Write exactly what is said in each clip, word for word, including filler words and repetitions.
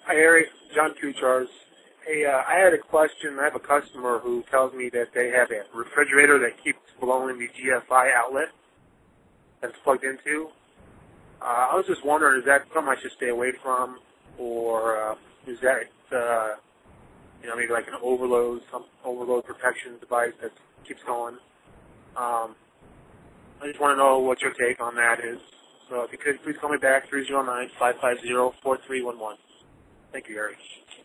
Hi, Harry. John Kuchars. Hey, uh, I had a question. I have a customer who tells me that they have a refrigerator that keeps blowing the G F I outlet that's plugged into. Uh, I was just wondering, is that something I should stay away from, or uh, is that, uh, you know, maybe like an overload, some overload protection device that keeps going? Um, I just want to know what your take on that is. So if you could, please call me back, three oh nine, five five zero, four three one one. Thank you, Gary.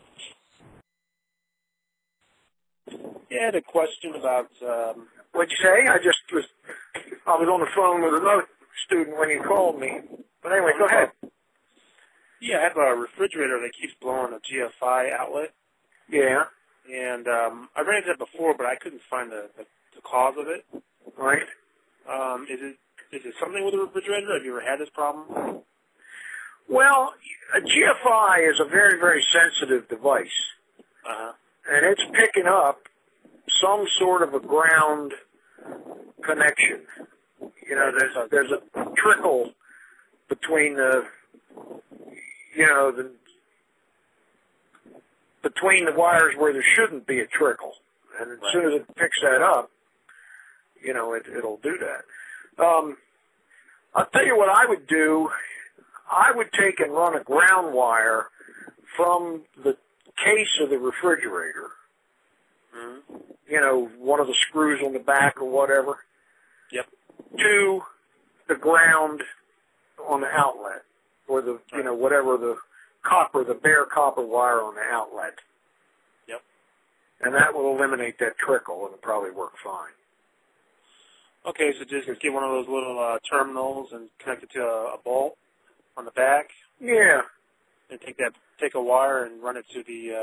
Yeah, I had a question about... Um, What'd you say? I just was... I was on the phone with another student when you called me. But anyway, go ahead. Yeah, I have a refrigerator that keeps blowing a G F I outlet. Yeah. And um, I ran into that before, but I couldn't find the, the, the cause of it. Right. Um, is it is it something with the refrigerator? Have you ever had this problem? Well, a G F I is a very, very sensitive device. Uh-huh. And it's picking up some sort of a ground connection. You know, there's a, there's a trickle between the, you know, the between the wires where there shouldn't be a trickle. And as right. soon as it picks that up, you know, it, it'll do that. Um, I'll tell you what I would do. I would take and run a ground wire from the case of the refrigerator, mm-hmm. you know, one of the screws on the back or whatever, yep. to the ground on the outlet, or the, you know, whatever the copper, the bare copper wire on the outlet. Yep. And that will eliminate that trickle, and it'll probably work fine. Okay, so just get one of those little uh, terminals and connect it to a, a bolt on the back. Yeah. And take that, take a wire and run it to the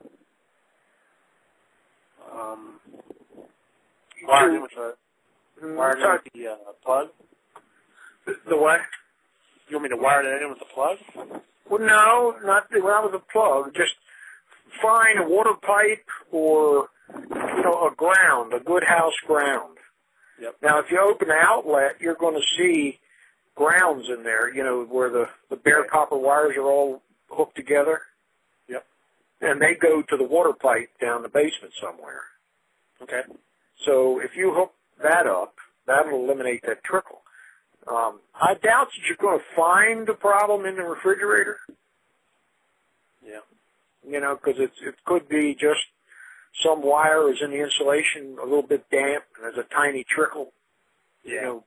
uh, um, wire in with the wire in with the uh, plug. The, the what? You want me to wire that in with the plug? Well, no, not the, not with a plug. Just find a water pipe or, you know, a ground, a good house ground. Yep. Now, if you open the outlet, you're going to see grounds in there, you know, where the, the bare copper wires are all hooked together. Yep. And they go to the water pipe down the basement somewhere. Okay. So if you hook that up, that'll eliminate that trickle. Um, I doubt that you're going to find the problem in the refrigerator. Yeah. You know, because it could be just some wire is in the insulation a little bit damp, and there's a tiny trickle. Yeah. You know,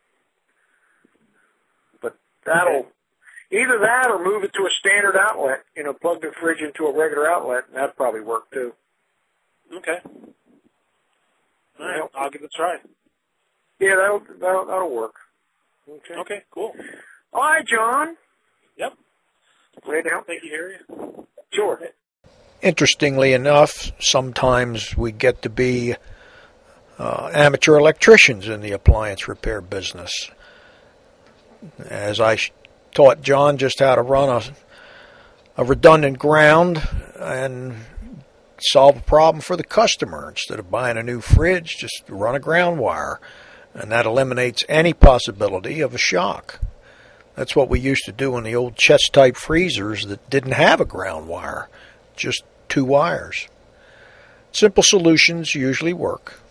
but that'll okay. either that or move it to a standard outlet. You know, plug the fridge into a regular outlet, and that'd probably work too. Okay. All right, I'll give it a try. Yeah, that'll that'll, that'll work. Okay. Okay, cool. All right, John. Yep. Ready to help? Thank you, Harry. Sure. Interestingly enough, sometimes we get to be uh, amateur electricians in the appliance repair business. As I taught John just how to run a, a redundant ground and solve a problem for the customer. Instead of buying a new fridge, just run a ground wire. And that eliminates any possibility of a shock. That's what we used to do in the old chest-type freezers that didn't have a ground wire, just two wires. Simple solutions usually work.